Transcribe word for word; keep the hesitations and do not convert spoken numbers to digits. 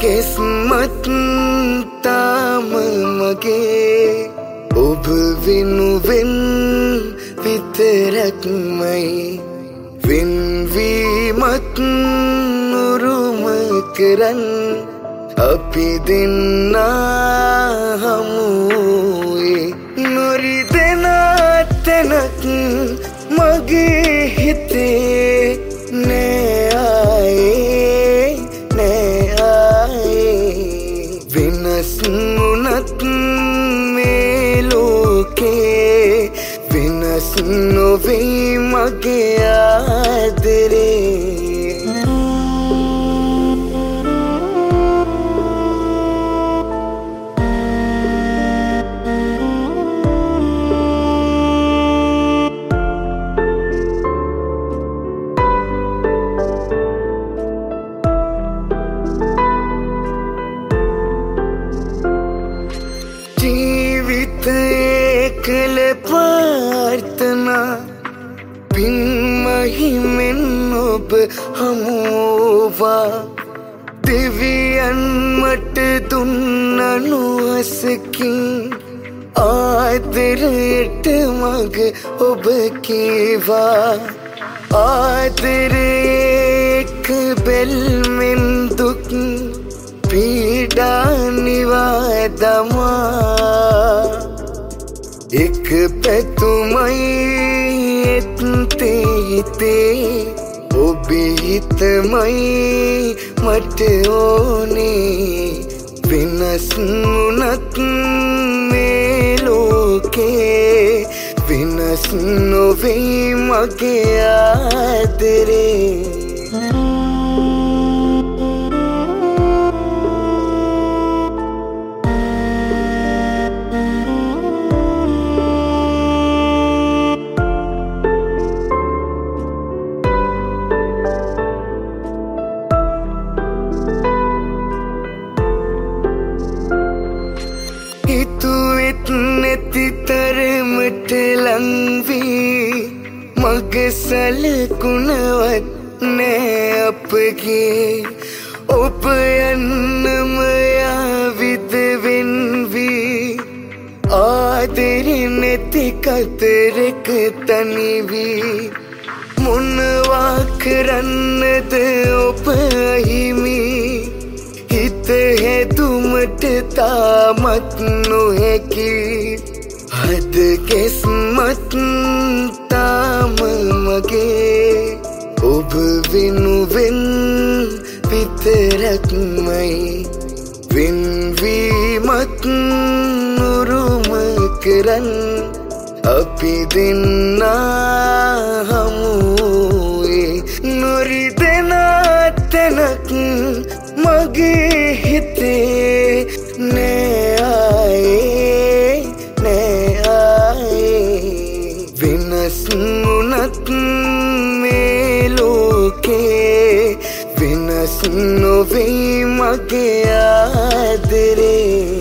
किस्मत ताम मगे ඔබ වෙනුවෙන් විතරක් මයි වෙන්වීමත් උරුම කරන් අපි දෙන්නා හමුවේ නොරිදෙනා තැනක් මගේ හිතේ නෑ ආයේ නෑ ආයේ වෙනස් වුණත් මේ ලෝකේ වෙනස් නොවේ මගේ ආදරේ कल प्रार्थना बिन महिमेन ඔබ හමුවා දෙවියන් මට දුන්නු අසකින් ආදරයට මග ඔබ කීවා ආදරයක බැල්මෙන් දුක් පීඩා නිවා දමා एक පැතුමයි එත්තේ හිතේ ඔබේ හිතමයි මට ඕනේ වෙනස් වුණත් මේ ලෝකේ වෙනස් නොවේ මගේ ආදරේ තරමට ලංවී මගේ සලකුණවත් නෑ අපගේ ඔබ යන්නම යාවිද වෙන්වී ආදරේ නැති කතරක තනිවී මොනවා කරන්නද ඔබ හිමි හිත හැදුමට තාමත් නොහැකි හද කිස්මත් තාම මගේ ඔබ වෙනුවෙන් විතරක් මයි වෙන්වීමත් උරුම කරන් අපි දෙන්නා හමුවේ නොරිදෙනා තැනක් මගේ හිතේ නෑ ආයේ නෑ ආයේ වෙනස් වුණත් මේ ලෝකේ වෙනස් නොවේ මගේ ආදරේ